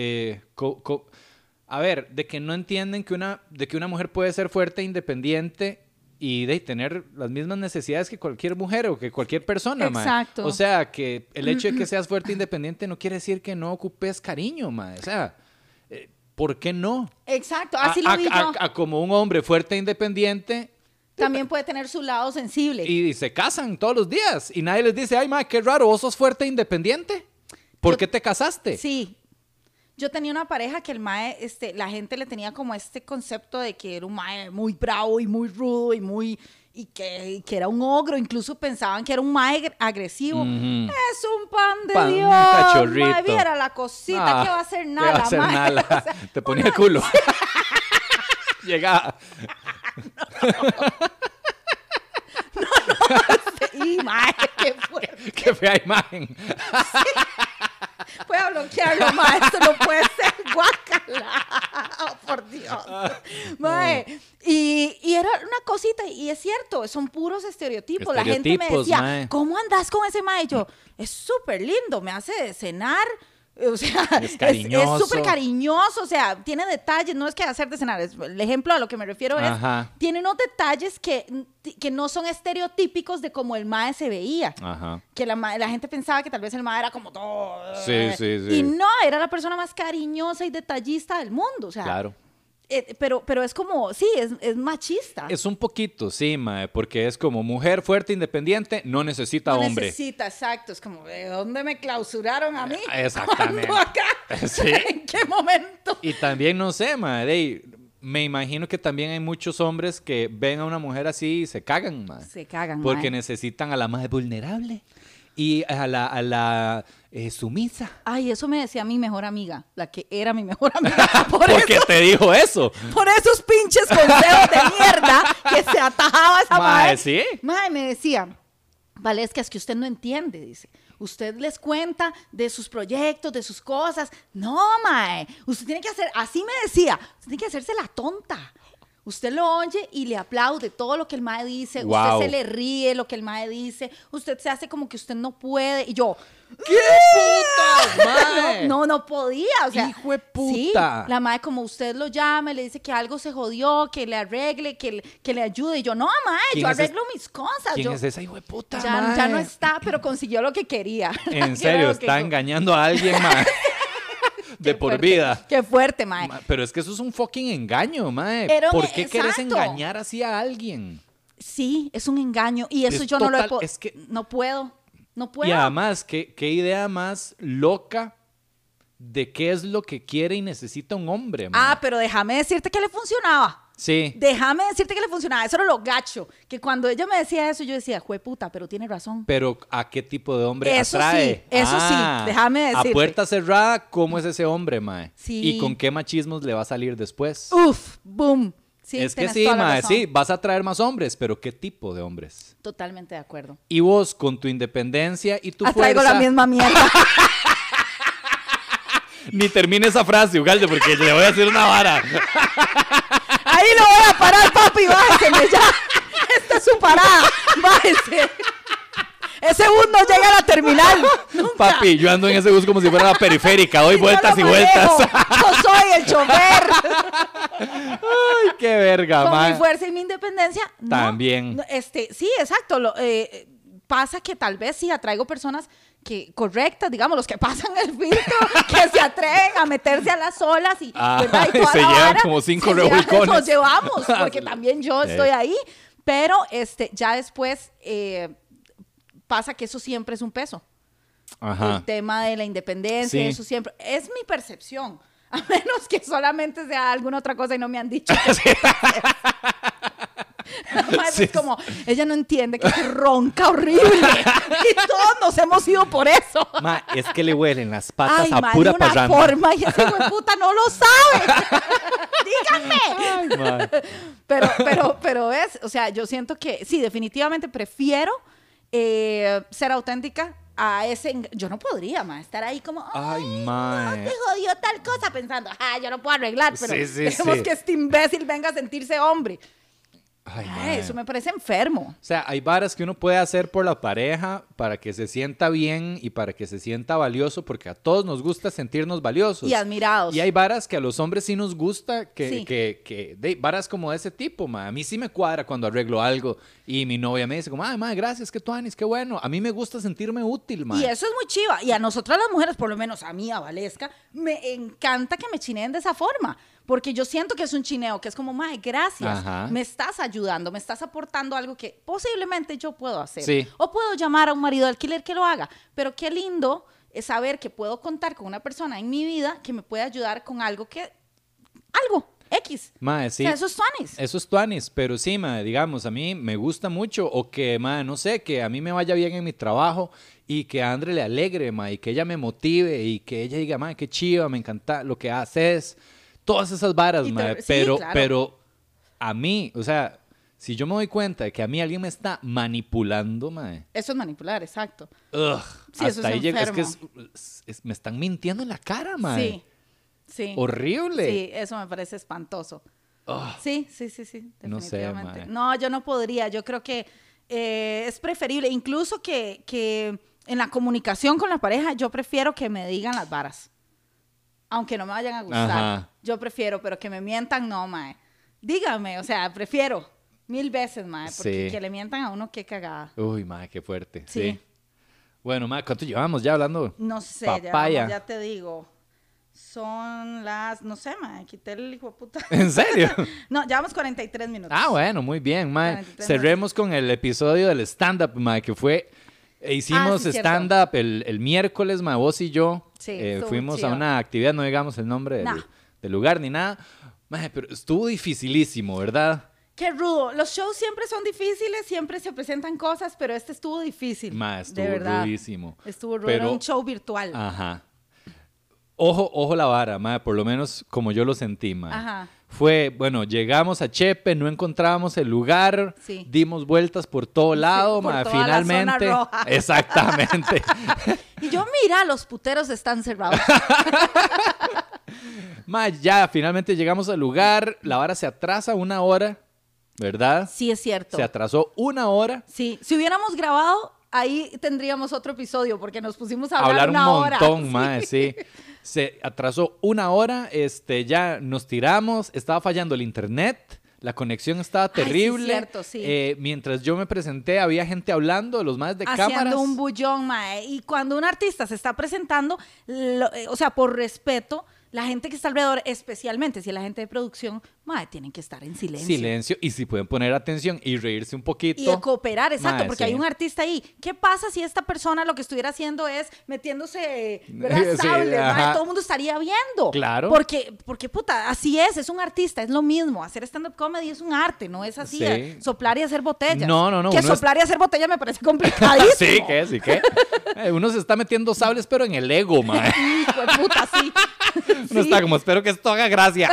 a ver, de que no entienden de que una mujer puede ser fuerte e independiente y de tener las mismas necesidades que cualquier mujer o que cualquier persona, mae. Exacto. O sea, que el hecho de que seas fuerte e independiente no quiere decir que no ocupes cariño, mae. O sea, ¿por qué no? Exacto, así lo digo. Como un hombre fuerte e independiente... También puede tener su lado sensible. Y se casan todos los días. Y nadie les dice, ay, ma, qué raro, vos sos fuerte e independiente. ¿Por qué te casaste? Sí. Yo tenía una pareja que el mae, la gente le tenía como este concepto de que era un mae muy bravo y muy rudo y que era un ogro. Incluso pensaban que era un mae agresivo. Es un pan de Dios. Un cachorrito. Mae, viera la cosita, que va a hacer nada. ¿Qué va a hacer mae? nada? O sea, te ponía el culo. Llegaba. Y mae, qué fuerte. Qué fea imagen. Sí. Voy a bloquearlo, mae. Esto no puede ser. Guácala. Oh, por Dios. Mae. Y era una cosita, y es cierto, son puros estereotipos. La gente me decía, mae, ¿cómo andas con ese mae? Y yo, es súper lindo, me hace cenar. O sea, es cariñoso. Es súper cariñoso, o sea, tiene detalles, no es que hacer de cenar, el ejemplo a lo que me refiero es, tiene unos detalles que no son estereotípicos de cómo el mae se veía. Ajá. Que la gente pensaba que tal vez el mae era como todo. Sí. Y no, era la persona más cariñosa y detallista del mundo, o sea. Claro. Pero es como, sí, es machista. Es un poquito, sí, mae, porque es como mujer fuerte, independiente, no necesita hombre. No necesita, exacto. Es como, ¿de dónde me clausuraron a mí? Exactamente. ¿Cuándo acá? Sí. ¿En qué momento? Y también, no sé, mae, me imagino que también hay muchos hombres que ven a una mujer así y se cagan, mae. Se cagan, porque mae. necesitan a la más vulnerable y a la sumisa. Ay, eso me decía mi mejor amiga, la que era mi mejor amiga. ¿Porque te dijo eso? Por esos pinches consejos de mierda que se atajaba esa madre. ¿Sí? Madre, me decía, Valesca, es que usted no entiende, dice. Usted les cuenta de sus proyectos, de sus cosas. No, mae, usted tiene que hacer, así me decía, usted tiene que hacerse la tonta. Usted lo oye y le aplaude todo lo que el mae dice. Wow. Usted se le ríe lo que el mae dice. Usted se hace como que usted no puede. Y yo, ¿qué putas, mae? No podía. O sea, hijo de puta. Sí, la mae, como usted lo llame, le dice que algo se jodió, que le arregle, que le ayude. Y yo, no, mae, yo arreglo mis cosas. ¿Quién es esa hijo de puta, ya no está, pero consiguió lo que quería. En serio, está engañando a alguien, mae. De por vida. Qué fuerte, mae. Pero es que eso es un fucking engaño, mae. ¿Por qué quieres engañar así a alguien? Sí, es un engaño. Y eso yo no lo he podido. Es que no puedo. Y además, ¿qué idea más loca de qué es lo que quiere y necesita un hombre, mae? Pero déjame decirte que le funcionaba. Sí. Déjame decirte que le funcionaba. Eso era lo gacho. Que cuando ella me decía eso, yo decía, jueputa, pero tiene razón. Pero ¿a qué tipo de hombre eso atrae? Sí, eso sí, déjame decirte. A puerta cerrada, ¿cómo es ese hombre, mae? Sí. ¿Y con qué machismos le va a salir después? Uf, boom. Sí, es que sí, mae, sí, vas a atraer más hombres, pero ¿qué tipo de hombres? Totalmente de acuerdo. Y vos, con tu independencia y tu fuerza... Traigo la misma mierda. Ni termine esa frase, Ugalde, porque le voy a hacer una vara. Ahí lo voy a parar, papi, bájese ya. Esta es su parada, bájese. Ese bus no llega a la terminal. Nunca. Papi, yo ando en ese bus como si fuera la periférica, doy vueltas y vueltas. Yo soy el chofer. Ay, qué verga, Con man. mi fuerza y mi independencia. También. No, sí, exacto. Pasa que tal vez sí atraigo personas correctas, digamos, los que pasan el filtro, que se atreven a meterse a las olas y, ¿verdad? Y toda se la llevan vara, como 5 revolcones. Nos llevamos, porque también yo estoy ahí. Pero ya después pasa que eso siempre es un peso. Ajá. El tema de la independencia, Sí. eso siempre. Es mi percepción. A menos que solamente sea alguna otra cosa y no me han dicho. Sí. Es como, ella no entiende que es ronca horrible. Y todos nos hemos ido por eso. Ma, es que le huelen las patas Ay, a ma, pura de una parranda. forma y ese hijo de puta no lo sabe. Díganme. Ay, Pero o sea, yo siento que sí, definitivamente prefiero ser auténtica a ese. Yo no podría, ma, estar ahí como, Ay, no, mae. te jodió tal cosa, pensando, yo no puedo arreglar, pero Sí, sí, dejemos sí. que este imbécil venga a sentirse hombre. Ay, Ay, mae. eso me parece enfermo. O sea, hay varas que uno puede hacer por la pareja para que se sienta bien y para que se sienta valioso, porque a todos nos gusta sentirnos valiosos. Y admirados. Y hay varas que a los hombres sí nos gusta, Sí. varas como de ese tipo, ma. A mí sí me cuadra cuando arreglo algo y mi novia me dice como, ay, ma, gracias, que tú Anis, qué bueno. A mí me gusta sentirme útil, ma. Y eso es muy chiva. Y a nosotras las mujeres, por lo menos a mí, a Valesca, me encanta que me chineen de esa forma. Porque yo siento que es un chineo, que es como, mae, gracias. Ajá. Me estás ayudando, me estás aportando algo que posiblemente yo puedo hacer. Sí. O puedo llamar a un marido de alquiler que lo haga. Pero qué lindo es saber que puedo contar con una persona en mi vida que me puede ayudar con algo X. Ma, sí. O sea, eso es tuanis. Eso es tuanis, pero sí, ma, digamos, a mí me gusta mucho o que, ma, no sé, que a mí me vaya bien en mi trabajo y que a Andre le alegre, ma, y que ella me motive y que ella diga, ma, qué chiva, me encanta lo que haces, todas esas varas, Y ma, sí, pero, claro. pero a mí, o sea, si yo me doy cuenta de que a mí alguien me está manipulando, ma, Eso es manipular, exacto. Sí, eso hasta es ahí llega, es que enfermo. me están mintiendo en la cara, ma. Sí, sí. Horrible. Sí, eso me parece espantoso. Ugh. Sí, definitivamente. No sé, mae. No, yo no podría. Yo creo que es preferible, incluso que en la comunicación con la pareja, yo prefiero que me digan las varas. Aunque no me vayan a gustar. Ajá. Yo prefiero, pero que me mientan, no, mae. Dígame, o sea, prefiero 1000 veces, mae, porque Sí. que le mientan a uno, qué cagada. Uy, ma, qué fuerte. Sí. Sí. Bueno, ma, ¿cuánto llevamos ya hablando? No sé, Papaya. ya te digo. Son las, no sé, mae, quité el hijo de puta. ¿En serio? No, llevamos 43 minutos. Ah, bueno, muy bien, ma. 43 Cerremos con el episodio del stand-up, ma, que fue... Hicimos sí, cierto. stand-up el miércoles, ma, vos y yo. Sí, estuvo fuimos chido. a una actividad, no digamos el nombre del, Nah. del lugar ni nada. Ma, pero estuvo dificilísimo, ¿verdad? Qué rudo. Los shows siempre son difíciles, siempre se presentan cosas, pero este estuvo difícil. Ma, de estuvo verdad. rudísimo. Estuvo rudo. Pero- Era un show virtual. Ajá. Ojo la vara, ma, por lo menos como yo lo sentí, ma. Ajá. Fue, bueno, llegamos a Chepe, no encontrábamos el lugar, Sí. dimos vueltas por todo lado, por ma, toda la finalmente. zona roja. Exactamente. Y yo, mira, los puteros están cerrados. Ma, ya, finalmente llegamos al lugar, la vara se atrasa 1 hora, ¿verdad? Sí, es cierto. Se atrasó 1 hora. Sí, si hubiéramos grabado, ahí tendríamos otro episodio, porque nos pusimos a Hablar un una hora. montón, Sí. ma, sí. Se atrasó 1 hora, ya nos tiramos, estaba fallando el internet, la conexión estaba Ay, sí, terrible. cierto, sí. Mientras yo me presenté, había gente hablando, los más de Haciendo cámaras. un bullón, mae. Y cuando un artista se está presentando, o sea, por respeto, la gente que está alrededor, especialmente si es la gente de producción, mae, tienen que estar en silencio. Silencio, y si pueden poner atención y reírse un poquito. Y de cooperar, exacto, mae, porque sí. hay un artista ahí. ¿Qué pasa si esta persona lo que estuviera haciendo es metiéndose, ¿verdad? Sí, Sable, mae, ajá. todo el mundo estaría viendo. Claro. Porque, puta, así es un artista, es lo mismo. Hacer stand-up comedy es un arte, no es así, Sí. soplar y hacer botellas. No. Que uno soplar y hacer botellas me parece complicadísimo. Sí, ¿qué? Uno se está metiendo sables, pero en el ego, mae. Hijo de puta, sí. Uno Sí. está como, espero que esto haga gracia.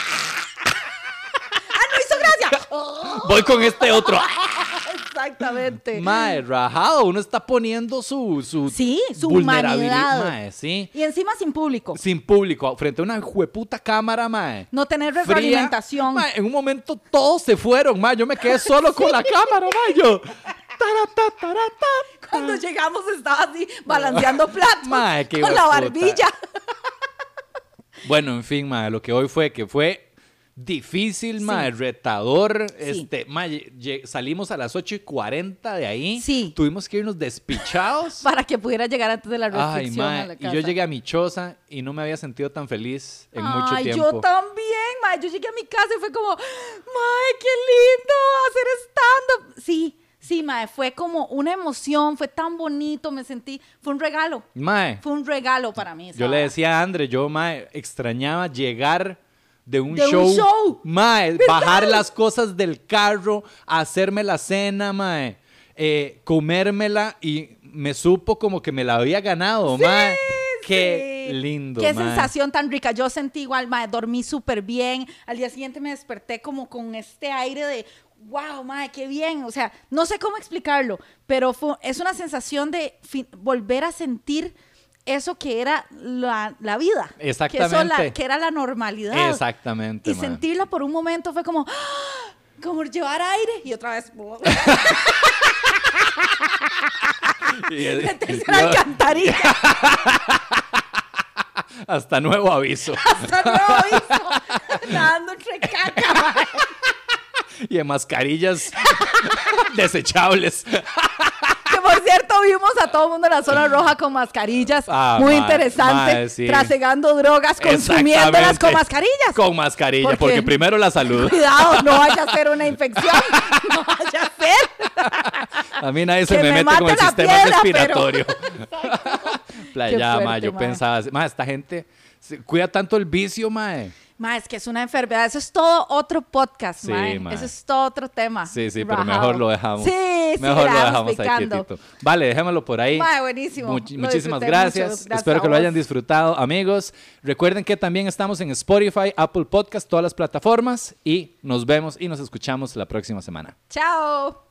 ¡Ah, no hizo gracia! Oh, Voy con este otro. exactamente. Mae, rajado. Uno está poniendo su Sí, su vulnerabilidad. humanidad. Mae, sí. Y encima sin público. Sin público, frente a una jueputa cámara, mae. No tener Fría. retroalimentación. Mae, en un momento todos se fueron, mae. Yo me quedé solo con la cámara, mae. Yo. Tarata, tarata. Cuando llegamos estaba así balanceando platos Mae, qué con la hijueputa. barbilla. Bueno, en fin, mae, lo que hoy fue difícil, Sí. mae, retador. Sí. Mae, salimos a las 8:40 de ahí. Sí. Tuvimos que irnos despichados. Para que pudiera llegar antes de la Ay, restricción a mae, la y casa. yo llegué a mi choza y no me había sentido tan feliz en mucho Ay, tiempo. yo también, mae. Yo llegué a mi casa y fue como, mae, qué lindo hacer stand-up. Sí, mae, fue como una emoción, fue tan bonito, me sentí, fue un regalo. Mae, Fue un regalo para mí. esa yo le vara. decía a Andre, mae, extrañaba llegar de un De un show. show. Mae, bajar las cosas del carro, hacerme la cena, mae, comérmela y me supo como que me la había ganado, mae. Qué Sí. lindo, Qué mae. sensación tan rica. Yo sentí igual, mae, dormí súper bien. Al día siguiente me desperté como con este aire de, wow, mae, qué bien. O sea, no sé cómo explicarlo, pero es una sensación de volver a sentir eso que era la vida. Exactamente. Que era la normalidad. Exactamente, Y mae. sentirla por un momento fue como, ¡ah! Como llevar aire y otra vez meterse a la alcantarilla. Hasta nuevo aviso. Hasta nuevo aviso. Nadando entre caca, mae. Y en mascarillas desechables. Que por cierto vimos a todo el mundo en la zona roja con mascarillas. Ah, muy mae, interesante. mae, sí. Trasegando drogas, consumiéndolas Exactamente. con mascarillas. Con mascarilla, porque primero la salud. Cuidado, no vaya a ser una infección. No vaya a ser. A mí nadie se Que me me mete con mate el la sistema piedra, respiratorio. Playa, Qué fuerte, mae, yo mae. pensaba, mae, esta gente cuida tanto el vicio, mae. Ma, es que es una enfermedad. Eso es todo otro podcast, Sí, mae. mae. Eso es todo otro tema. Sí, pero Rajado. mejor lo dejamos. Sí, mejor la lo dejamos ahí picando. quietito. Vale, dejémoslo por ahí. Mae, buenísimo. Lo Muchísimas disfruté gracias. mucho. Gracias Espero a que lo vos. hayan disfrutado, amigos. Recuerden que también estamos en Spotify, Apple Podcast, todas las plataformas. Y nos vemos y nos escuchamos la próxima semana. Chao.